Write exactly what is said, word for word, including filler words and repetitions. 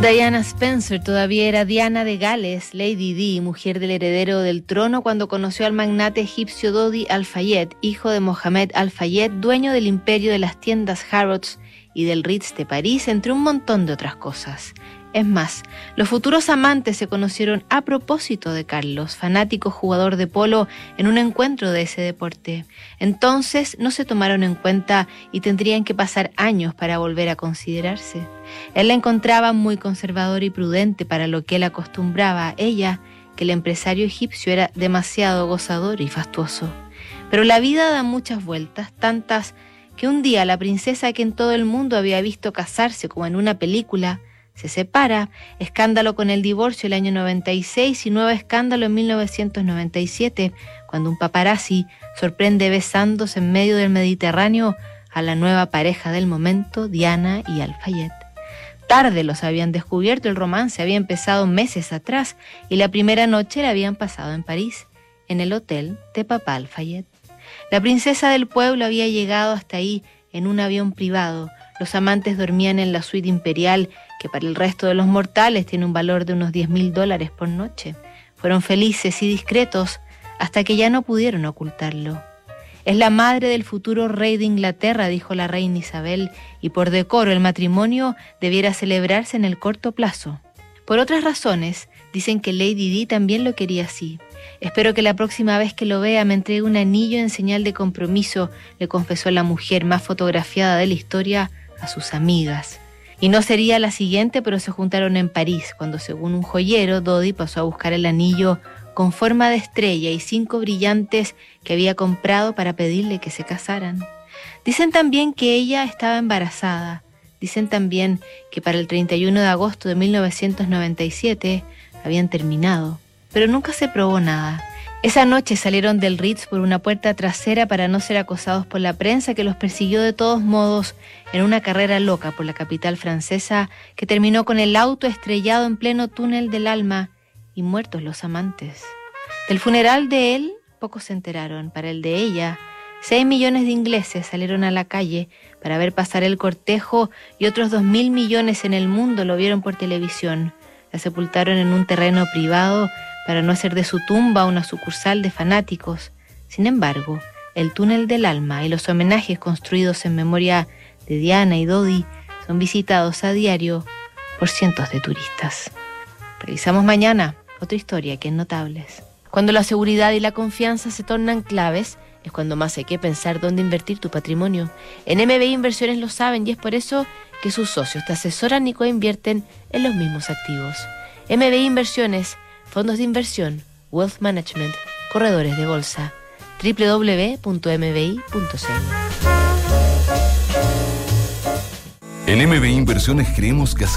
Diana Spencer todavía era Diana de Gales, Lady Di, mujer del heredero del trono, cuando conoció al magnate egipcio Dodi Al-Fayed, hijo de Mohamed Al-Fayed, dueño del imperio de las tiendas Harrods y del Ritz de París, entre un montón de otras cosas. Es más, los futuros amantes se conocieron a propósito de Carlos, fanático jugador de polo, en un encuentro de ese deporte. Entonces no se tomaron en cuenta y tendrían que pasar años para volver a considerarse. Él la encontraba muy conservadora y prudente para lo que él acostumbraba. Ella, que el empresario egipcio era demasiado gozador y fastuoso. Pero la vida da muchas vueltas, tantas que un día la princesa que en todo el mundo había visto casarse como en una película, se separa, escándalo con el divorcio el año noventa y seis y nuevo escándalo en mil novecientos noventa y siete, cuando un paparazzi sorprende besándose en medio del Mediterráneo a la nueva pareja del momento, Diana y Al-Fayed. Tarde los habían descubierto, el romance había empezado meses atrás y la primera noche la habían pasado en París, en el hotel de Papá Al-Fayed. La princesa del pueblo había llegado hasta ahí en un avión privado. Los amantes dormían en la suite imperial, que para el resto de los mortales tiene un valor de unos diez mil dólares por noche. Fueron felices y discretos hasta que ya no pudieron ocultarlo. Es la madre del futuro rey de Inglaterra, dijo la reina Isabel, y por decoro el matrimonio debiera celebrarse en el corto plazo. Por otras razones, dicen que Lady Di también lo quería así. Espero que la próxima vez que lo vea me entregue un anillo en señal de compromiso, le confesó la mujer más fotografiada de la historia a sus amigas. Y no sería la siguiente, pero se juntaron en París, cuando según un joyero, Dodi pasó a buscar el anillo con forma de estrella y cinco brillantes que había comprado para pedirle que se casaran. Dicen también que ella estaba embarazada. Dicen también que para el treinta y uno de agosto de mil novecientos noventa y siete habían terminado, pero nunca se probó nada. Esa noche salieron del Ritz por una puerta trasera para no ser acosados por la prensa, que los persiguió de todos modos en una carrera loca por la capital francesa que terminó con el auto estrellado en pleno túnel del alma y muertos los amantes. Del funeral de él pocos se enteraron. Para el de ella, seis millones de ingleses salieron a la calle para ver pasar el cortejo y otros dos mil millones en el mundo lo vieron por televisión. La sepultaron en un terreno privado para no hacer de su tumba una sucursal de fanáticos. Sin embargo, el túnel del alma y los homenajes construidos en memoria de Diana y Dodi son visitados a diario por cientos de turistas. Revisamos mañana otra historia que es Notables. Cuando la seguridad y la confianza se tornan claves, es cuando más hay que pensar dónde invertir tu patrimonio. En M B I Inversiones lo saben y es por eso que sus socios te asesoran y coinvierten en los mismos activos. M B I Inversiones, fondos de inversión, wealth management, corredores de bolsa, doble u doble u doble u punto m b i punto c l. En M B I Inversiones creemos que